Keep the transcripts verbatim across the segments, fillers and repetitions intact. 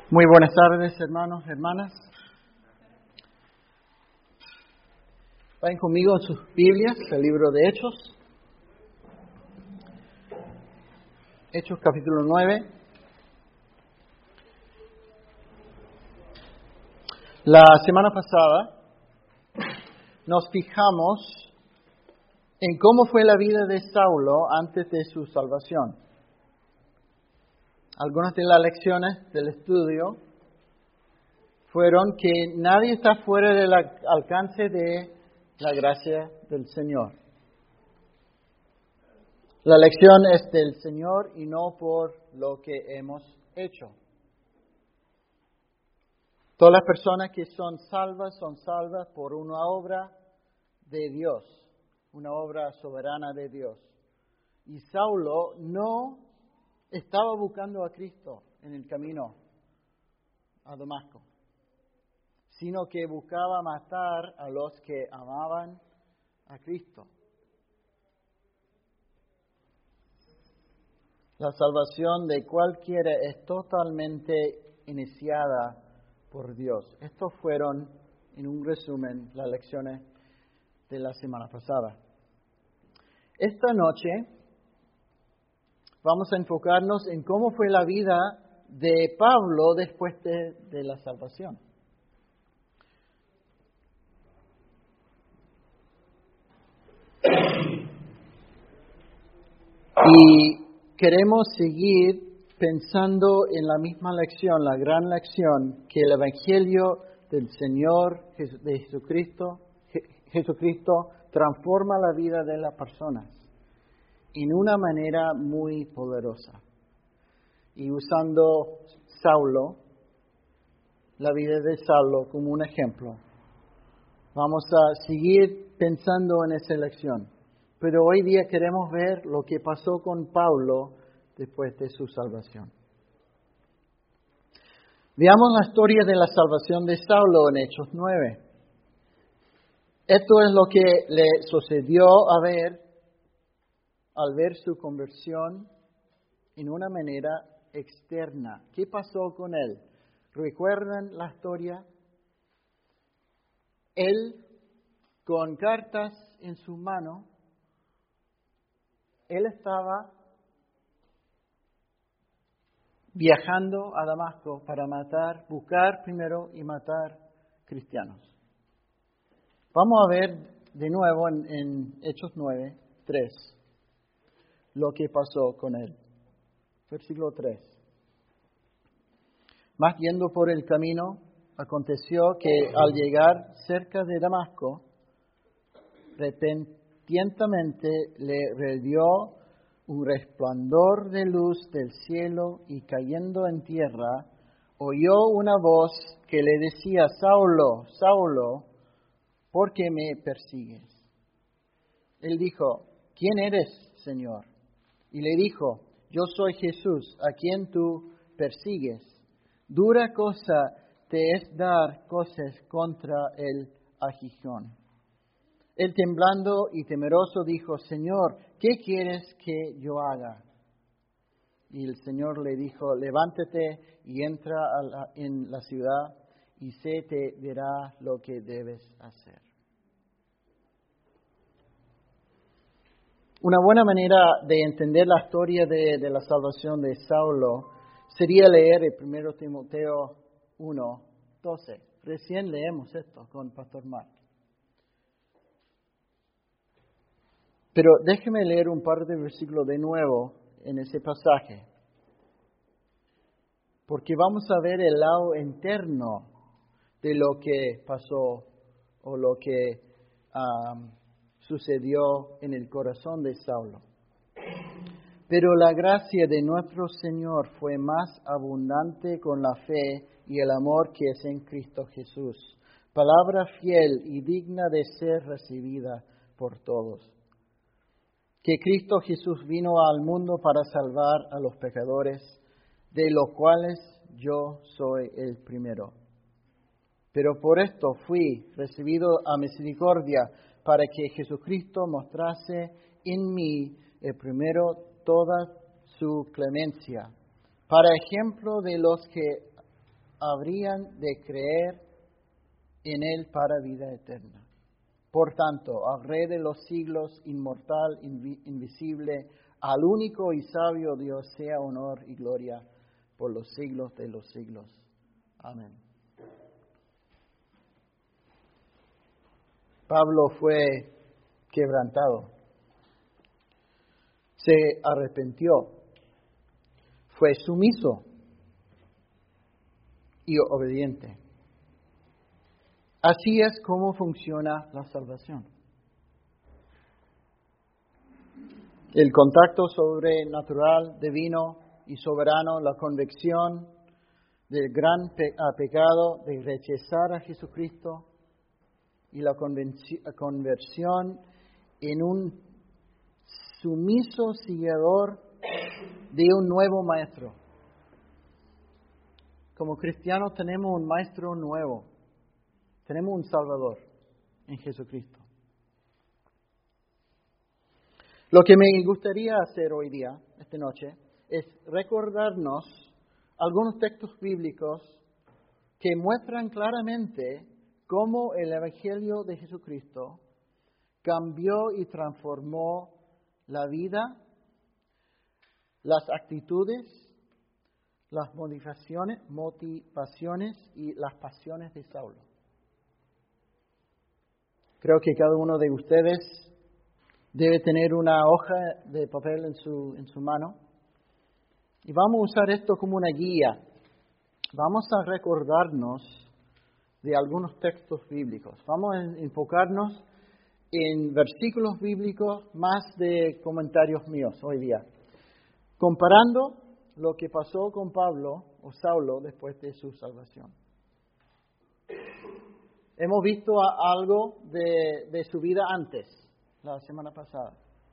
Muy buenas tardes, hermanos, hermanas. Vayan conmigo en sus Biblias, el libro de Hechos. Hechos capítulo nueve. La semana pasada nos fijamos en cómo fue la vida de Saulo antes de su salvación. Algunas de las lecciones del estudio fueron que nadie está fuera del alcance de la gracia del Señor. La lección es del Señor y no por lo que hemos hecho. Todas las personas que son salvas son salvas por una obra de Dios, una obra soberana de Dios. Y Saulo no estaba buscando a Cristo en el camino a Damasco, sino que buscaba matar a los que amaban a Cristo. La salvación de cualquiera es totalmente iniciada por Dios. Estos fueron, en un resumen, las lecciones de la semana pasada. Esta noche vamos a enfocarnos en cómo fue la vida de Pablo después de, de la salvación. Y queremos seguir pensando en la misma lección, la gran lección, que el Evangelio del Señor de Jesucristo, Jesucristo transforma la vida de las personas en una manera muy poderosa. Y usando Saulo, la vida de Saulo como un ejemplo, vamos a seguir pensando en esa lección. Pero hoy día queremos ver lo que pasó con Pablo después de su salvación. Veamos la historia de la salvación de Saulo en Hechos nueve. Esto es lo que le sucedió a ver al ver su conversión en una manera externa. ¿Qué pasó con él? ¿Recuerdan la historia? Él, con cartas en su mano, él estaba viajando a Damasco para matar, buscar primero y matar cristianos. Vamos a ver de nuevo en, en Hechos nueve, tres. Lo que pasó con él. Versículo tres. Mas yendo por el camino, aconteció que al llegar cerca de Damasco, repentinamente le redió un resplandor de luz del cielo y cayendo en tierra, oyó una voz que le decía: Saulo, Saulo, ¿por qué me persigues? Él dijo: ¿quién eres, Señor? Y le dijo: yo soy Jesús, a quien tú persigues. Dura cosa te es dar cosas contra el aguijón. Él temblando y temeroso dijo: Señor, ¿qué quieres que yo haga? Y el Señor le dijo: levántate y entra a la, en la ciudad y se te dirá lo que debes hacer. Una buena manera de entender la historia de, de la salvación de Saulo sería leer el primero Timoteo uno, doce. Recién leemos esto con Pastor Mark. Pero déjeme leer un par de versículos de nuevo en ese pasaje, porque vamos a ver el lado interno de lo que pasó o lo que um, sucedió en el corazón de Saulo. Pero la gracia de nuestro Señor fue más abundante con la fe y el amor que es en Cristo Jesús. Palabra fiel y digna de ser recibida por todos. Que Cristo Jesús vino al mundo para salvar a los pecadores, de los cuales yo soy el primero. Pero por esto fui recibido a misericordia, para que Jesucristo mostrase en mí el primero toda su clemencia, para ejemplo de los que habrían de creer en Él para vida eterna. Por tanto, al Rey de los siglos, inmortal, invi- invisible, al único y sabio Dios, sea honor y gloria por los siglos de los siglos. Amén. Pablo fue quebrantado, se arrepintió, fue sumiso y obediente. Así es como funciona la salvación. El contacto sobrenatural, divino y soberano, la convicción del gran pe- a pecado de rechazar a Jesucristo y la convenci- conversión en un sumiso seguidor de un nuevo maestro. Como cristianos tenemos un maestro nuevo, tenemos un Salvador en Jesucristo. Lo que me gustaría hacer hoy día, esta noche, es recordarnos algunos textos bíblicos que muestran claramente cómo el Evangelio de Jesucristo cambió y transformó la vida, las actitudes, las motivaciones, motivaciones y las pasiones de Saulo. Creo que cada uno de ustedes debe tener una hoja de papel en su, en su mano. Y vamos a usar esto como una guía. Vamos a recordarnos de algunos textos bíblicos. Vamos a enfocarnos en versículos bíblicos más de comentarios míos hoy día. Comparando lo que pasó con Pablo o Saulo después de su salvación. Hemos visto a- algo de, de su vida antes, la semana pasada.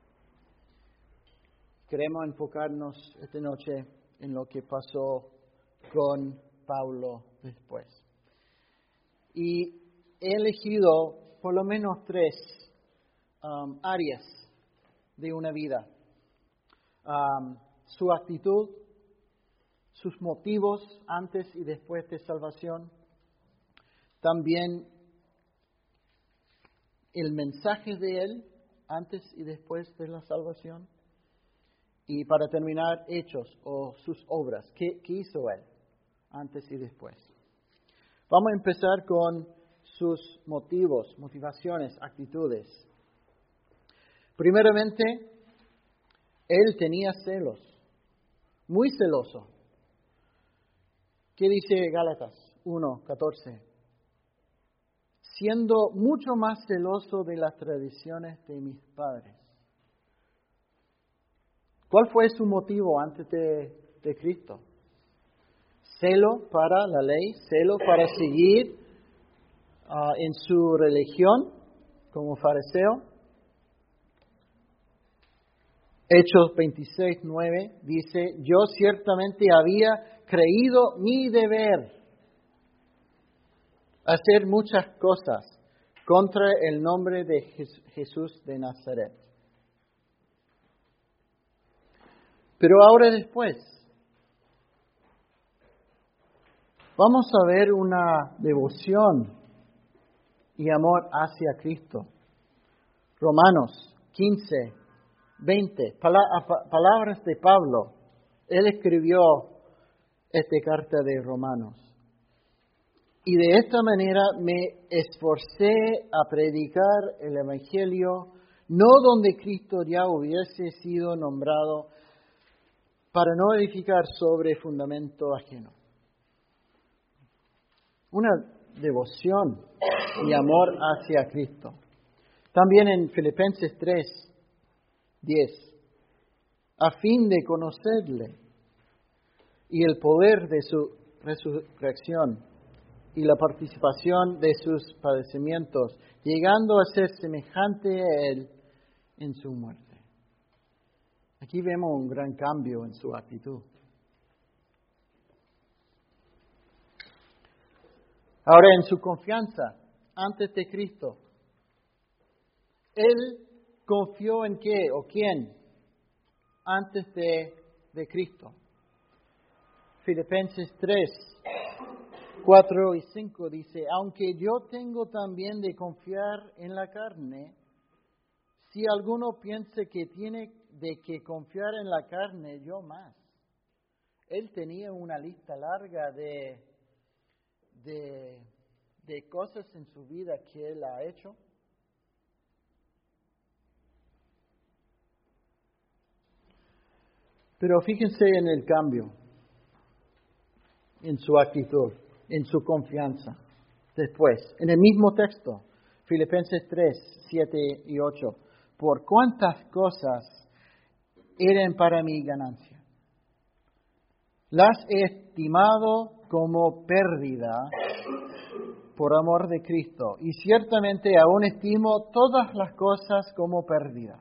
Queremos enfocarnos esta noche en lo que pasó con Pablo después. Y he elegido por lo menos tres um, áreas de una vida. Um, su actitud, sus motivos antes y después de salvación, también el mensaje de él antes y después de la salvación, y para terminar, hechos o sus obras, ¿qué, qué hizo él antes y después? Vamos a empezar con sus motivos, motivaciones, actitudes. Primeramente, él tenía celos, muy celoso. ¿Qué dice Gálatas uno catorce? Siendo mucho más celoso de las tradiciones de mis padres. ¿Cuál fue su motivo antes de, de Cristo? Celo para la ley, celo para seguir uh, en su religión como fariseo. Hechos veintiséis nueve dice, yo ciertamente había creído mi deber hacer muchas cosas contra el nombre de Jesús de Nazaret. Pero ahora después, vamos a ver una devoción y amor hacia Cristo. Romanos quince, veinte, palabras de Pablo. Él escribió esta carta de Romanos. Y de esta manera me esforcé a predicar el Evangelio, no donde Cristo ya hubiese sido nombrado, para no edificar sobre fundamento ajeno. Una devoción y amor hacia Cristo. También en Filipenses tres, diez, a fin de conocerle y el poder de su resurrección y la participación de sus padecimientos, llegando a ser semejante a Él en su muerte. Aquí vemos un gran cambio en su actitud. Ahora, en su confianza antes de Cristo, Él confió en qué o quién antes de, de Cristo. Filipenses tres, cuatro y cinco dice, aunque yo tengo también de confiar en la carne, si alguno piense que tiene de que confiar en la carne, yo más. Él tenía una lista larga de, de, de cosas en su vida que él ha hecho. Pero fíjense en el cambio, en su actitud, en su confianza. Después, en el mismo texto, Filipenses tres, siete y ocho. Por cuántas cosas eran para mi ganancia. Las he estimado como pérdida por amor de Cristo, y ciertamente aún estimo todas las cosas como pérdida,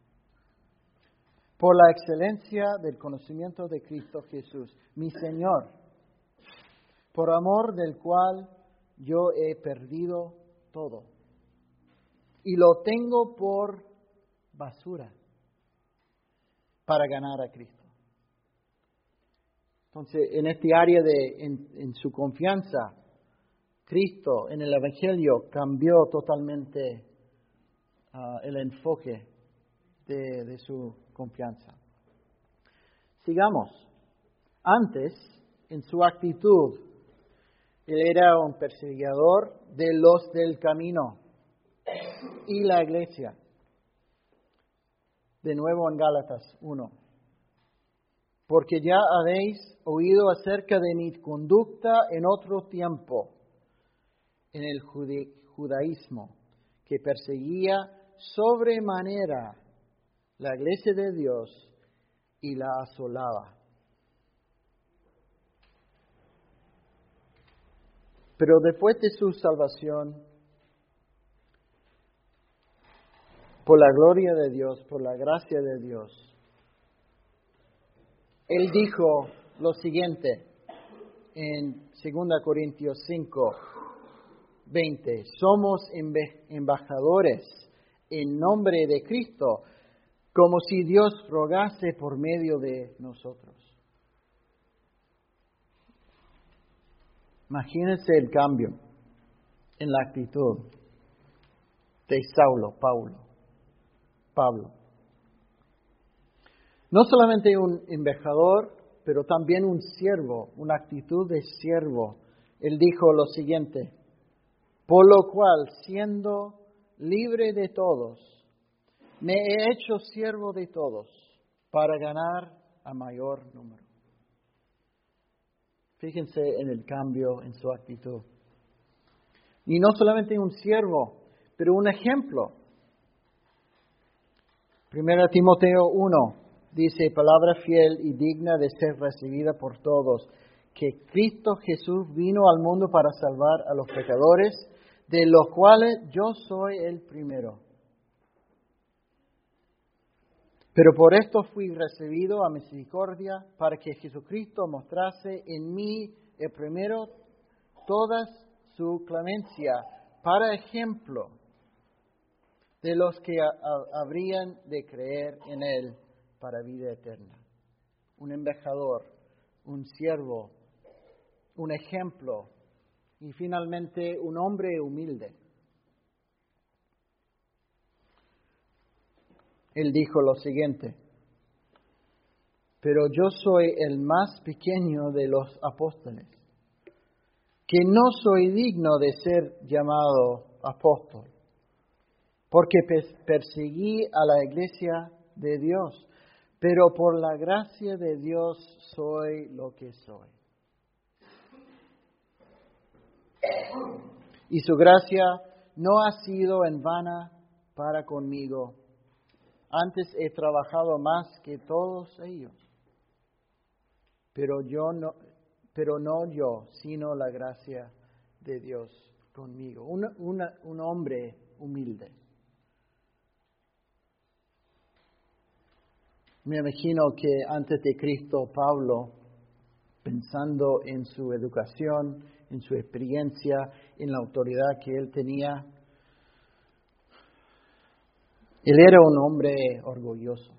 por la excelencia del conocimiento de Cristo Jesús, mi Señor, por amor del cual yo he perdido todo, y lo tengo por basura para ganar a Cristo. Entonces, en este área de, en, en su confianza, Cristo en el Evangelio cambió totalmente uh, el enfoque de, de su confianza. Sigamos. Antes, en su actitud, él era un perseguidor de los del camino y la iglesia. De nuevo en Gálatas uno. Porque ya habéis oído acerca de mi conducta en otro tiempo, en el judaísmo, que perseguía sobremanera la iglesia de Dios y la asolaba. Pero después de su salvación, por la gloria de Dios, por la gracia de Dios, Él dijo lo siguiente en segunda Corintios cinco, veinte. Somos embajadores en nombre de Cristo, como si Dios rogase por medio de nosotros. Imagínense el cambio en la actitud de Saulo, Paulo, Pablo. No solamente un embajador, pero también un siervo, una actitud de siervo. Él dijo lo siguiente, por lo cual, siendo libre de todos, me he hecho siervo de todos para ganar a mayor número. Fíjense en el cambio en su actitud. Y no solamente un siervo, pero un ejemplo. Primera Timoteo uno dice, palabra fiel y digna de ser recibida por todos, que Cristo Jesús vino al mundo para salvar a los pecadores, de los cuales yo soy el primero. Pero por esto fui recibido a misericordia, para que Jesucristo mostrase en mí el primero toda su clemencia, para ejemplo de los que a, a, habrían de creer en Él para vida eterna. Un embajador, un siervo, un ejemplo y finalmente un hombre humilde. Él dijo lo siguiente, pero yo soy el más pequeño de los apóstoles, que no soy digno de ser llamado apóstol, porque perseguí a la iglesia de Dios, pero por la gracia de Dios soy lo que soy. Y su gracia no ha sido en vana para conmigo. Antes he trabajado más que todos ellos, pero yo no, pero no yo, sino la gracia de Dios conmigo. Una, una, un hombre humilde. Me imagino que antes de Cristo, Pablo, pensando en su educación, en su experiencia, en la autoridad que él tenía, él era un hombre orgulloso.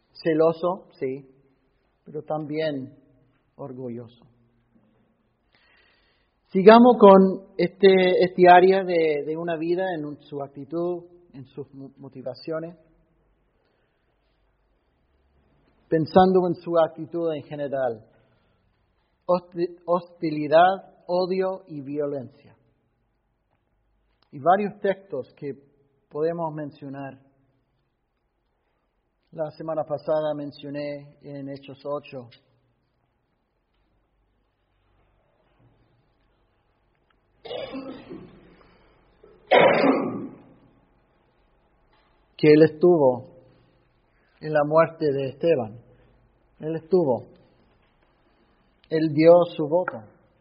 Celoso, sí, pero también orgulloso. Sigamos con este, este área de, de una vida en su actitud, en sus motivaciones, pensando en su actitud en general. Hostilidad, odio y violencia. Y varios textos que podemos mencionar. La semana pasada mencioné en Hechos ocho. Que él estuvo en la muerte de Esteban. Él estuvo. Él dio su voto.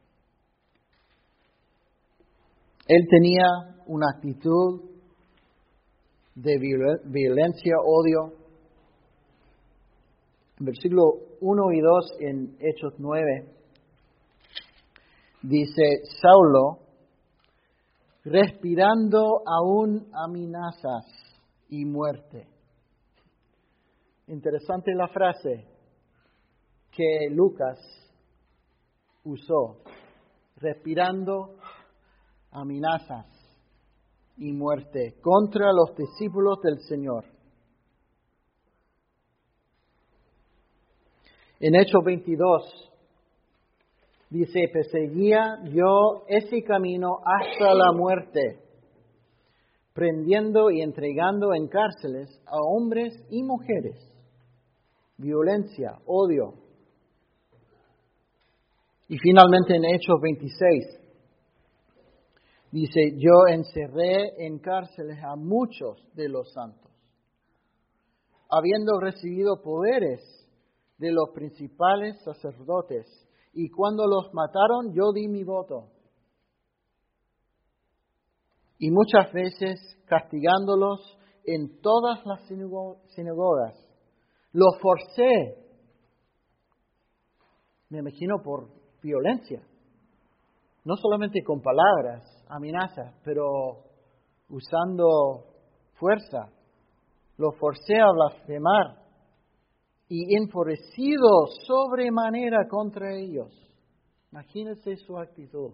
Él tenía una actitud de violencia, odio. En versículo uno y dos en Hechos nueve dice, Saulo, respirando aún amenazas y muerte. Interesante la frase que Lucas usó, respirando amenazas y muerte contra los discípulos del Señor. En Hechos veintidós dice, perseguía yo ese camino hasta la muerte, prendiendo y entregando en cárceles a hombres y mujeres, violencia, odio. Y finalmente en Hechos veintiséis dice, yo encerré en cárceles a muchos de los santos, habiendo recibido poderes de los principales sacerdotes, y cuando los mataron yo di mi voto. Y muchas veces castigándolos en todas las sinagogas, los forcé, me imagino por violencia, no solamente con palabras, amenazas, pero usando fuerza, los forcé a blasfemar y enfurecido sobremanera contra ellos. Imagínense su actitud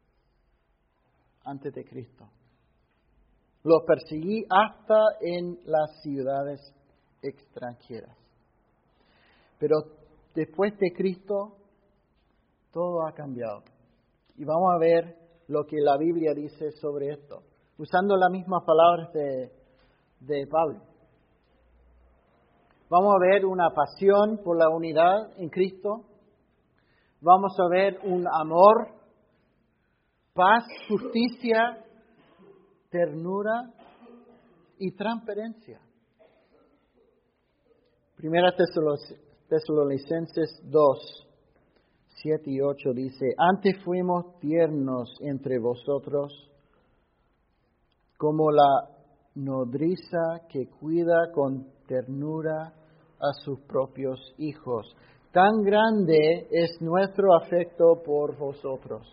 antes de Cristo. Los perseguí hasta en las ciudades extranjeras. Pero después de Cristo, todo ha cambiado. Y vamos a ver lo que la Biblia dice sobre esto, usando las mismas palabras de, de Pablo. Vamos a ver una pasión por la unidad en Cristo. Vamos a ver un amor, paz, justicia, ternura y transparencia. Primera Tesalonicenses dos, siete y ocho dice, antes fuimos tiernos entre vosotros como la nodriza que cuida con ternura a sus propios hijos. Tan grande es nuestro afecto por vosotros,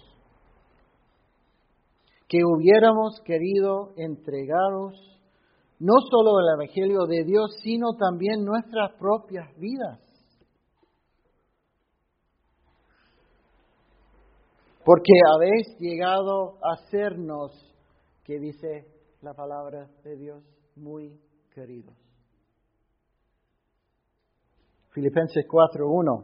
que hubiéramos querido entregaros no solo el Evangelio de Dios, sino también nuestras propias vidas. Porque habéis llegado a sernos, que dice la palabra de Dios, muy queridos. Filipenses cuatro uno.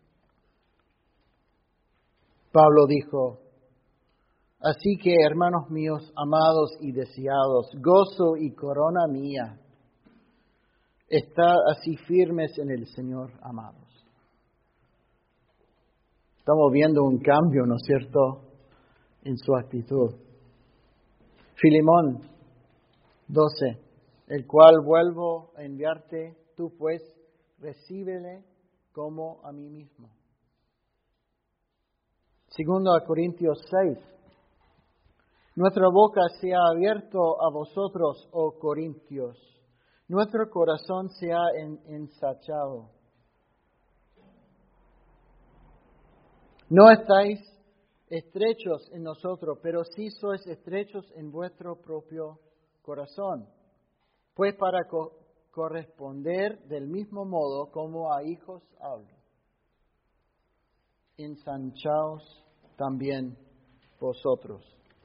Pablo dijo, así que, hermanos míos, amados y deseados, gozo y corona mía, estad así firmes en el Señor, amados. Estamos viendo un cambio, ¿no es cierto?, en su actitud. Filemón doce, el cual vuelvo a enviarte, tú pues recíbele como a mí mismo. Segundo a Corintios seis, nuestra boca se ha abierto a vosotros, oh Corintios, nuestro corazón se ha en, ensachado. No estáis estrechos en nosotros, pero sí sois estrechos en vuestro propio corazón. Pues para co- corresponder del mismo modo como a hijos hablo, ensanchaos también vosotros.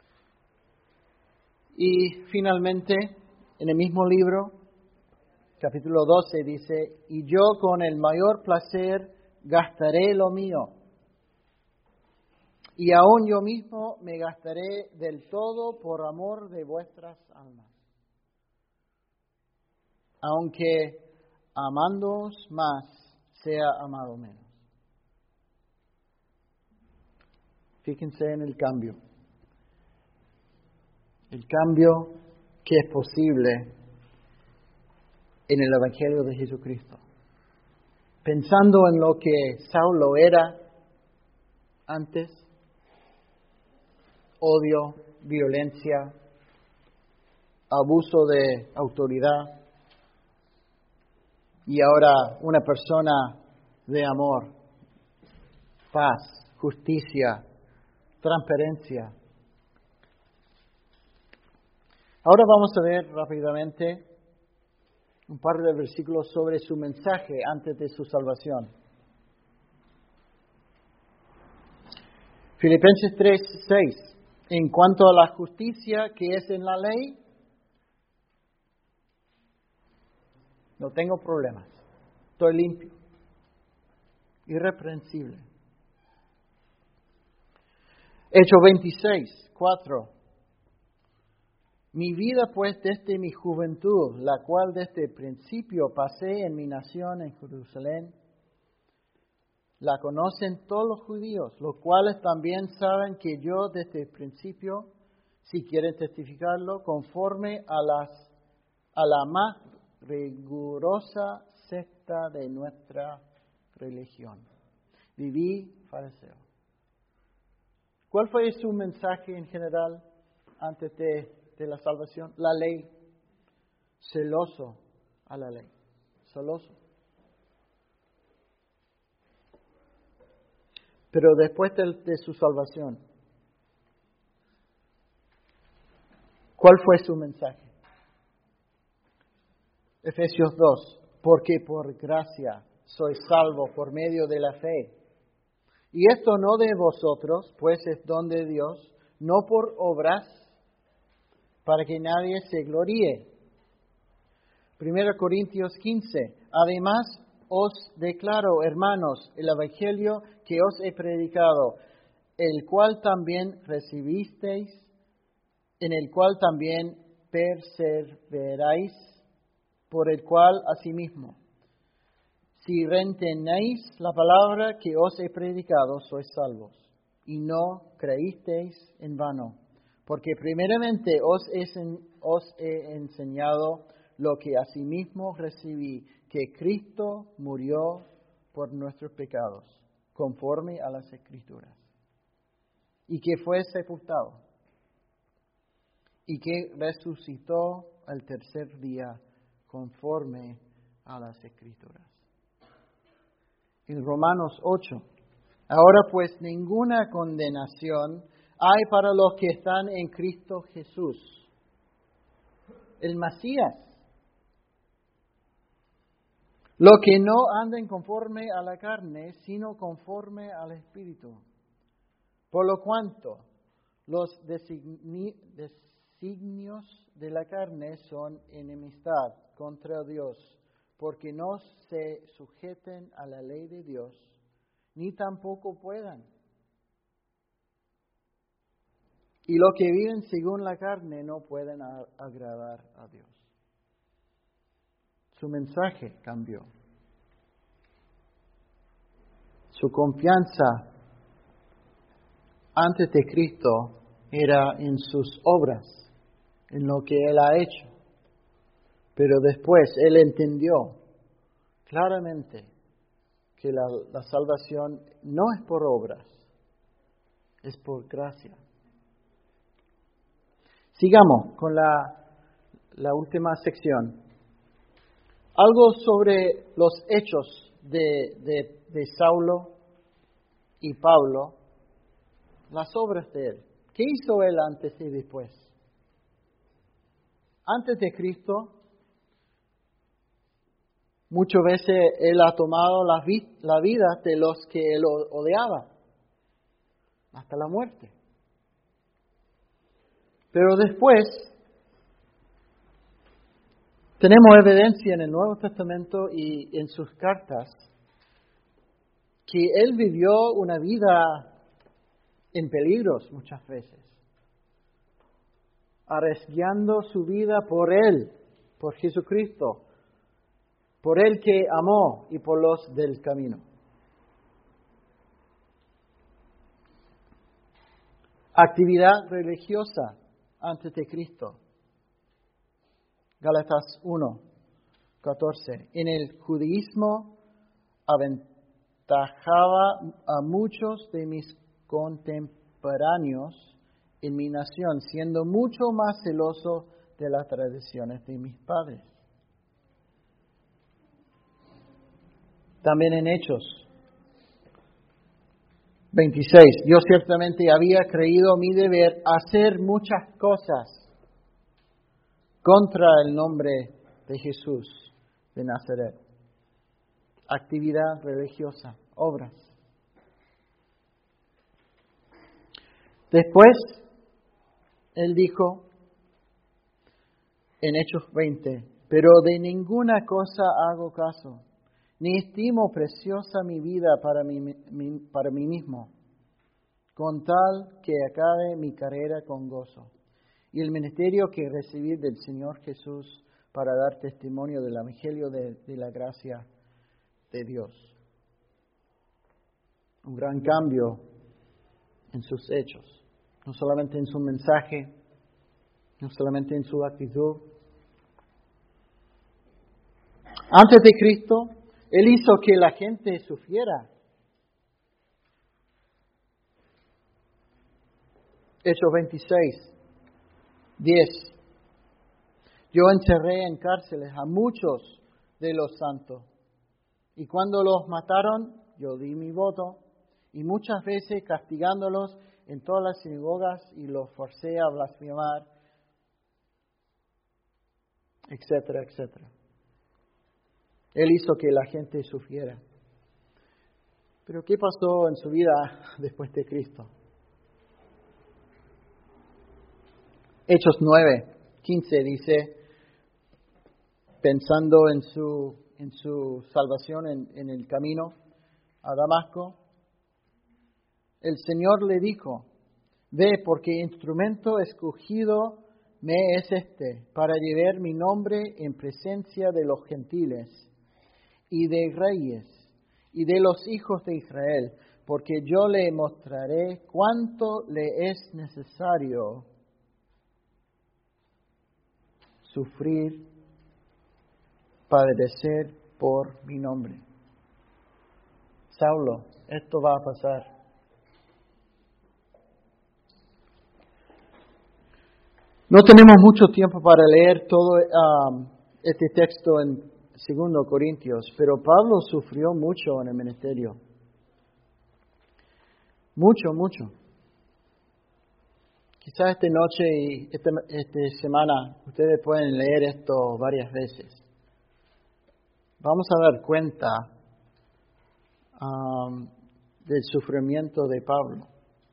Y finalmente, en el mismo libro, capítulo doce dice, y yo con el mayor placer gastaré lo mío, y aún yo mismo me gastaré del todo por amor de vuestras almas. Aunque amándoos más, sea amado menos. Fíjense en el cambio. El cambio que es posible en el Evangelio de Jesucristo. Pensando en lo que Saulo era antes, odio, violencia, abuso de autoridad, y ahora una persona de amor, paz, justicia, transparencia. Ahora vamos a ver rápidamente un par de versículos sobre su mensaje antes de su salvación. Filipenses tres, seis. En cuanto a la justicia que es en la ley, no tengo problemas. Estoy limpio, irreprensible. Hechos veintiséis, cuatro. Mi vida pues desde mi juventud, la cual desde el principio pasé en mi nación en Jerusalén, la conocen todos los judíos, los cuales también saben que yo desde el principio, si quieren testificarlo, conforme a las a la más rigurosa secta de nuestra religión, viví fariseo. ¿Cuál fue su mensaje en general antes de, de la salvación? La ley, celoso a la ley, celoso. Pero después de, de su salvación, ¿cuál fue su mensaje? Efesios dos, porque por gracia sois salvos por medio de la fe. Y esto no de vosotros, pues es don de Dios, no por obras, para que nadie se gloríe. Primera Corintios quince, además os declaro, hermanos, el evangelio que os he predicado, el cual también recibisteis, en el cual también perseveráis, por el cual asimismo, si retenéis la palabra que os he predicado, sois salvos, y no creísteis en vano, porque primeramente os he, os he enseñado lo que asimismo recibí, que Cristo murió por nuestros pecados, conforme a las Escrituras, y que fue sepultado, y que resucitó al tercer día, conforme a las Escrituras. En Romanos ocho, ahora pues ninguna condenación hay para los que están en Cristo Jesús, el Mesías, lo que no anden conforme a la carne, sino conforme al Espíritu. Por lo cuanto los designi- designios de la carne son enemistad contra Dios, porque no se sujeten a la ley de Dios, ni tampoco puedan. Y los que viven según la carne no pueden a- agradar a Dios. Su mensaje cambió. Su confianza antes de Cristo era en sus obras, en lo que Él ha hecho. Pero después Él entendió claramente que la, la salvación no es por obras, es por gracia. Sigamos con la, la última sección. Algo sobre los hechos de, de, de Saulo y Pablo, las obras de él. ¿Qué hizo él antes y después? Antes de Cristo, muchas veces él ha tomado la, vi- la vida de los que él odiaba, hasta la muerte. Pero después tenemos evidencia en el Nuevo Testamento y en sus cartas que él vivió una vida en peligros muchas veces, arriesgando su vida por él, por Jesucristo, por el que amó y por los del camino. Actividad religiosa antes de Cristo. Gálatas uno, catorce. En el judaísmo aventajaba a muchos de mis contemporáneos en mi nación, siendo mucho más celoso de las tradiciones de mis padres. También en Hechos veintiséis, yo ciertamente había creído mi deber hacer muchas cosas contra el nombre de Jesús de Nazaret. Actividad religiosa, obras. Después, él dijo en Hechos veinte, pero de ninguna cosa hago caso, ni estimo preciosa mi vida para mí, mi, para mí mismo, con tal que acabe mi carrera con gozo, y el ministerio que recibí del Señor Jesús para dar testimonio del Evangelio de, de la gracia de Dios. Un gran cambio en sus hechos, no solamente en su mensaje, no solamente en su actitud. Antes de Cristo, Él hizo que la gente sufriera. Hechos veintiséis, diez. Yo encerré en cárceles a muchos de los santos, y cuando los mataron, yo di mi voto, y muchas veces castigándolos en todas las sinagogas, y los forcé a blasfemar, etcétera, etcétera. Él hizo que la gente sufriera. Pero ¿qué pasó en su vida después de Cristo? Hechos nueve, quince dice, pensando en su, en su salvación en, en el camino a Damasco, el Señor le dijo, ve, porque instrumento escogido me es este, para llevar mi nombre en presencia de los gentiles y de reyes y de los hijos de Israel, porque yo le mostraré cuánto le es necesario sufrir, padecer por mi nombre. Saulo, esto va a pasar. No tenemos mucho tiempo para leer todo um, este texto en Segundo Corintios, pero Pablo sufrió mucho en el ministerio. Mucho, mucho. Quizás esta noche y esta, esta semana ustedes pueden leer esto varias veces. Vamos a dar cuenta um, del sufrimiento de Pablo.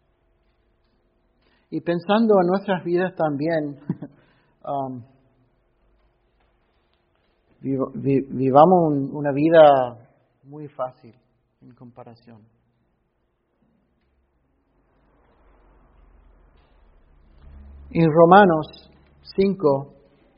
Y pensando en nuestras vidas también, um, vivamos un, una vida muy fácil en comparación. En Romanos cinco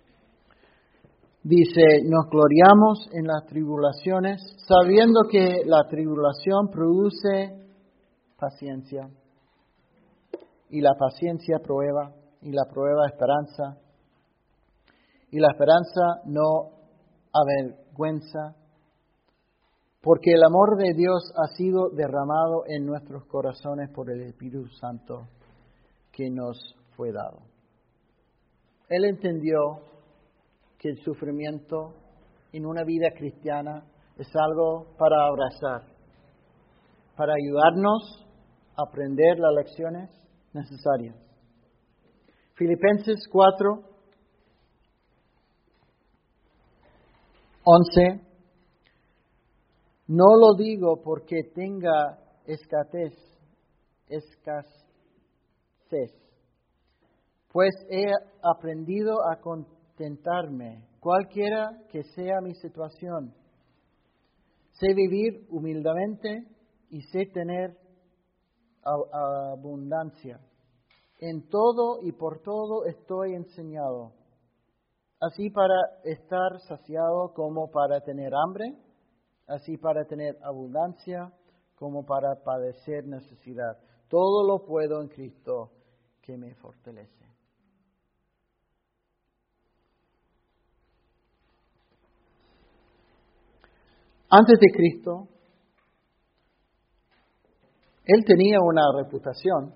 dice, nos gloriamos en las tribulaciones, sabiendo que la tribulación produce paciencia, y la paciencia prueba, y la prueba esperanza, y la esperanza no avergüenza, porque el amor de Dios ha sido derramado en nuestros corazones por el Espíritu Santo que nos fue dado. Él entendió que el sufrimiento en una vida cristiana es algo para abrazar, para ayudarnos a aprender las lecciones necesarias. Filipenses cuatro, once. No lo digo porque tenga escasez, escasez, Pues he aprendido a contentarme, cualquiera que sea mi situación. Sé vivir humildemente y sé tener abundancia. En todo y por todo estoy enseñado, así para estar saciado como para tener hambre, así para tener abundancia como para padecer necesidad. Todo lo puedo en Cristo que me fortalece. Antes de Cristo, Él tenía una reputación.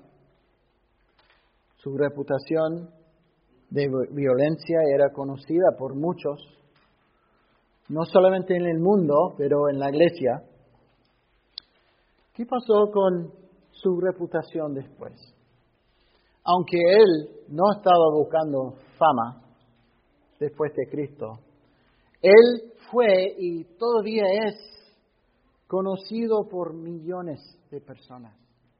Su reputación de violencia era conocida por muchos, no solamente en el mundo, pero en la iglesia. ¿Qué pasó con su reputación después? Aunque Él no estaba buscando fama después de Cristo, Él fue y todavía es conocido por millones de personas.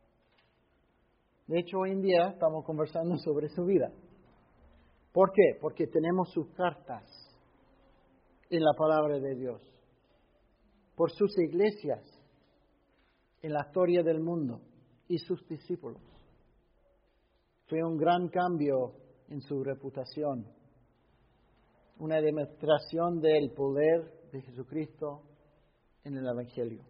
De hecho, hoy en día estamos conversando sobre su vida. ¿Por qué? Porque tenemos sus cartas en la palabra de Dios, por sus iglesias en la historia del mundo y sus discípulos. Fue un gran cambio en su reputación, una demostración del poder de Jesucristo en el Evangelio.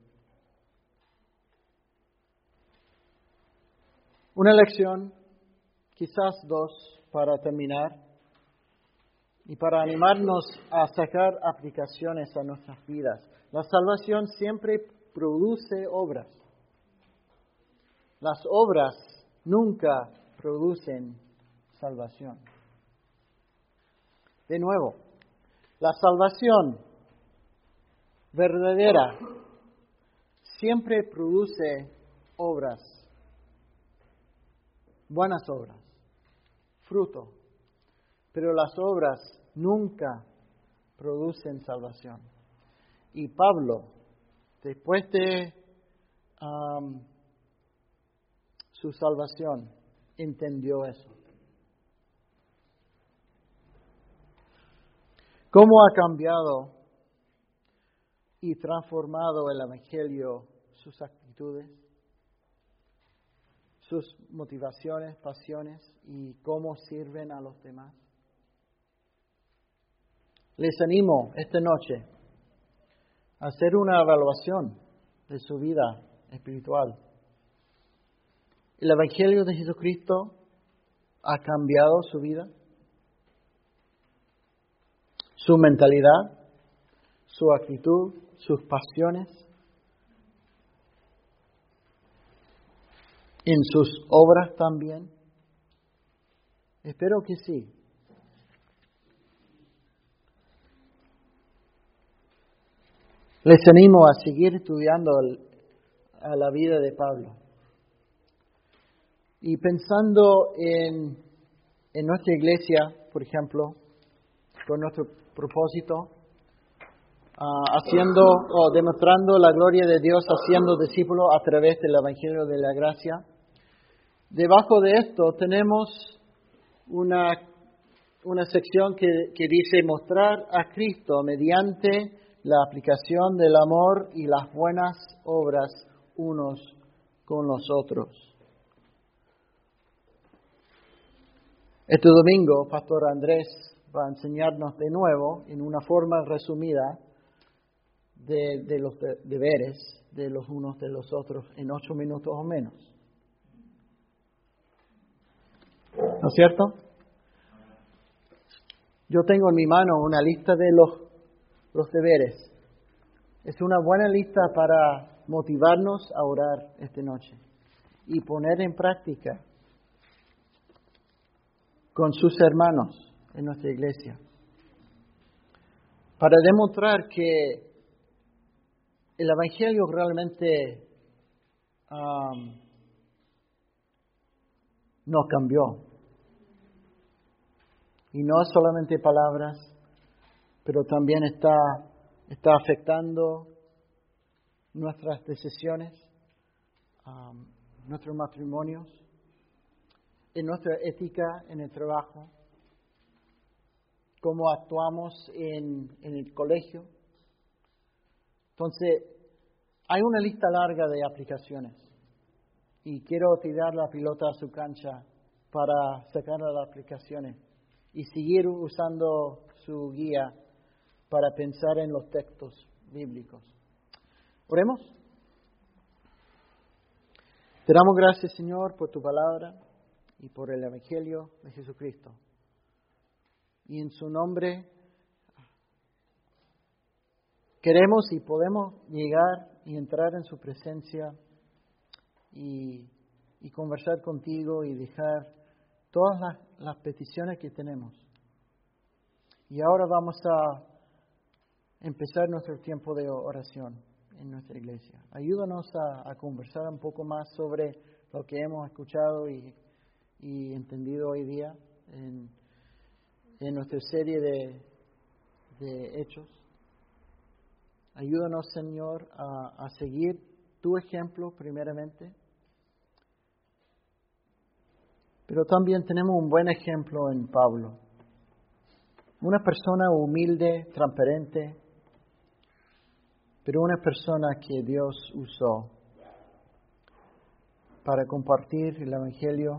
Una lección, quizás dos, para terminar y para animarnos a sacar aplicaciones a nuestras vidas. La salvación siempre produce obras. Las obras nunca producen salvación. De nuevo, la salvación verdadera siempre produce obras. Buenas obras, fruto, pero las obras nunca producen salvación. Y Pablo, después de um, su salvación, entendió eso. ¿Cómo ha cambiado y transformado el Evangelio sus actitudes, sus motivaciones, pasiones y cómo sirven a los demás? Les animo esta noche a hacer una evaluación de su vida espiritual. ¿El Evangelio de Jesucristo ha cambiado su vida? ¿Su mentalidad? ¿Su actitud? ¿Sus pasiones? ¿En sus obras también? Espero que sí. Les animo a seguir estudiando el, a la vida de Pablo. Y pensando en, en nuestra iglesia, por ejemplo, con nuestro propósito, uh, haciendo o demostrando la gloria de Dios, haciendo discípulos a través del Evangelio de la Gracia. Debajo de esto tenemos una, una sección que, que dice mostrar a Cristo mediante la aplicación del amor y las buenas obras unos con los otros. Este domingo, Pastor Andrés va a enseñarnos de nuevo, en una forma resumida, de, de los de, deberes de los unos de los otros, en ocho minutos o menos. ¿No es cierto? Yo tengo en mi mano una lista de los, los deberes. Es una buena lista para motivarnos a orar esta noche y poner en práctica con sus hermanos en nuestra iglesia, para demostrar que el Evangelio realmente um, nos cambió. Y no es solamente palabras, pero también está, está afectando nuestras decisiones, um, nuestros matrimonios, en nuestra ética en el trabajo, cómo actuamos en, en el colegio. Entonces, hay una lista larga de aplicaciones y quiero tirar la pelota a su cancha para sacar las aplicaciones y seguir usando su guía para pensar en los textos bíblicos. Oremos. Te damos gracias, Señor, por tu palabra y por el Evangelio de Jesucristo. Y en su nombre queremos y podemos llegar y entrar en su presencia y, y conversar contigo y dejar todas las, las peticiones que tenemos. Y ahora vamos a empezar nuestro tiempo de oración en nuestra iglesia. Ayúdanos a, a conversar un poco más sobre lo que hemos escuchado y, y entendido hoy día en, en nuestra serie de, de hechos. Ayúdanos, Señor, a, a seguir tu ejemplo primeramente. Pero también tenemos un buen ejemplo en Pablo. Una persona humilde, transparente, pero una persona que Dios usó para compartir el Evangelio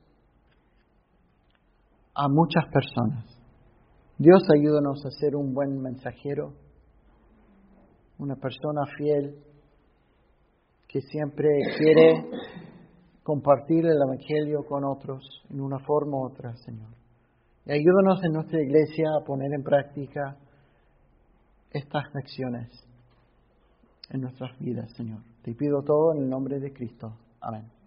a muchas personas. Dios, ayúdanos a ser un buen mensajero, una persona fiel que siempre quiere compartir el Evangelio con otros en una forma u otra, Señor. Y ayúdanos en nuestra iglesia a poner en práctica estas lecciones en nuestras vidas, Señor. Te pido todo en el nombre de Cristo. Amén.